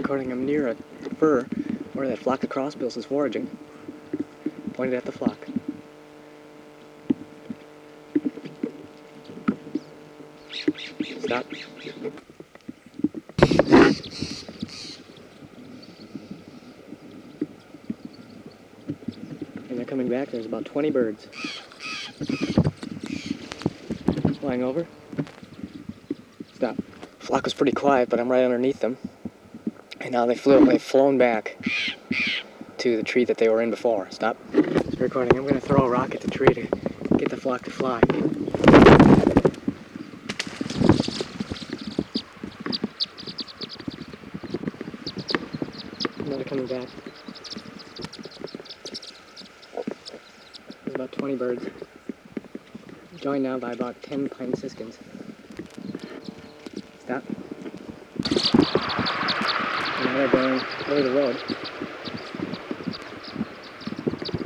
recording. I'm near a fir where that flock of crossbills is foraging. Pointed at the flock. Stop. And they're coming back. There's about 20 birds flying over. Stop. Flock was pretty quiet, but I'm right underneath them. And now they've flown back to the tree that they were in before. Stop. It's recording. I'm going to throw a rock at the tree to get the flock to fly. Now they're coming back. There's about 20 birds. Joined now by about 10 pine siskins. Stop. And now they're going over the road.